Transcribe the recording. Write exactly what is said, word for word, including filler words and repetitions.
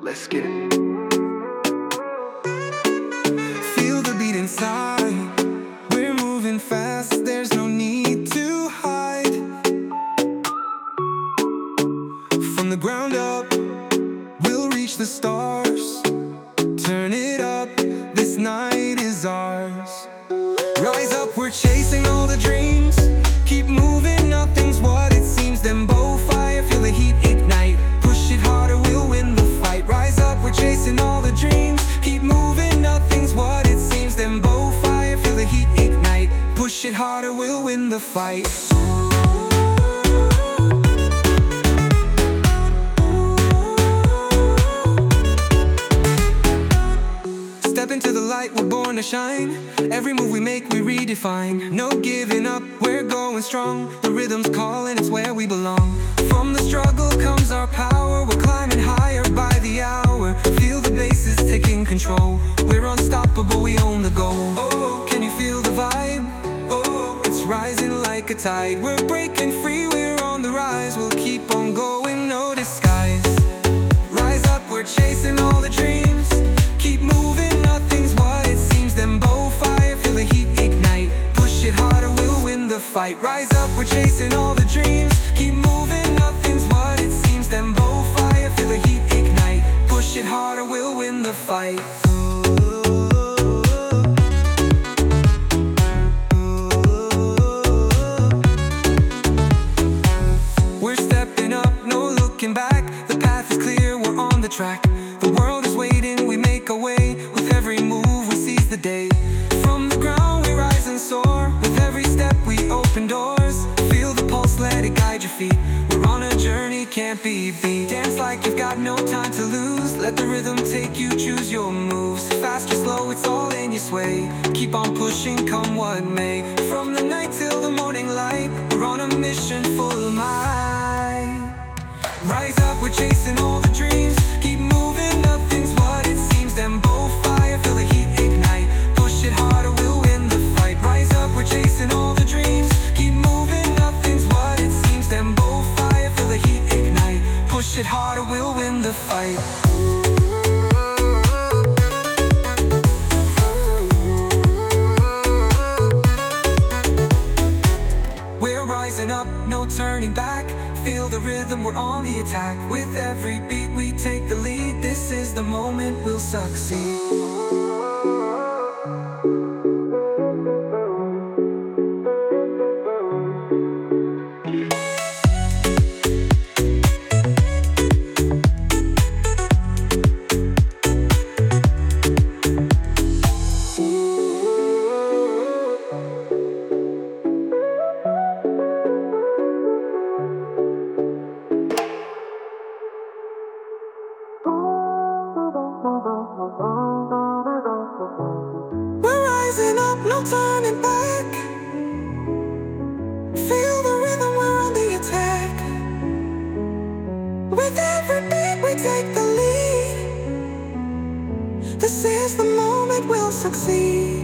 Let's get it. Feel the beat inside. We're moving fast, there's no need to hide. From the ground up, we'll reach the stars. Turn it up, this night is ours. Rise up, we're chasing all the dreams. Keep moving, nothing's what it seems. Then bow fire, feel the heat ignite. Push it harder, we'll win the fight. Rise up, we're chasing all the dreams. Keep moving, nothing's what it seems. Then bow fire, feel the heat ignite. Push it harder, we'll win the fight. Step into the light, we're born to shine. Every move we make, we redefine. No giving up, we're going strong. The rhythm's calling, it's where we belong. From the struggle comes our power. We're climbing higher by the hour. Feel the bass is taking control. We're unstoppable, we own the goal. Oh, can you feel the vibe? Oh, it's rising like a tide. We're breaking free, we're on the rise. We'll keep on going, no disguise. Rise up, we're chasing all the dreams. Keep moving, nothing's what it seems. Then bow fire, feel the heat ignite. Push it harder, we'll win the fight. Rise up, we're chasing all the dreams. Keep moving, nothing's what it seems. Then bow fire, feel the heat ignite. Push it harder, we'll win the fight. We're stepping up, no looking back. The path is clear, we're on the track. The world is waiting, we make our way. With every move, we seize the day. From the ground, we rise and soar. With every step, we open doors. Feel the pulse, let it guide your feet. We're on a journey, can't be beat. Dance like you've got no time to lose. Let the rhythm take you, choose your moves. Fast or slow, it's all in your sway. Keep on pushing, come what may. From the night till the morning light, we're on a mission full of might. Rise up, we're chasing all the dreams. Keep moving, nothing's what it seems. Then bow fire, feel the heat ignite. Push it harder, we'll win the fight. Rise up, we're chasing all the dreams. Keep moving, nothing's what it seems. Then bow fire, feel the heat ignite. Push it harder, we'll win the fight. We're rising up, no turning back. Feel the rhythm, we're on the attack. With every beat we take the lead. This is the moment we'll succeed. We're rising up, no turning back. Feel the rhythm, we're on the attack. With every beat we take the lead. This is the moment we'll succeed.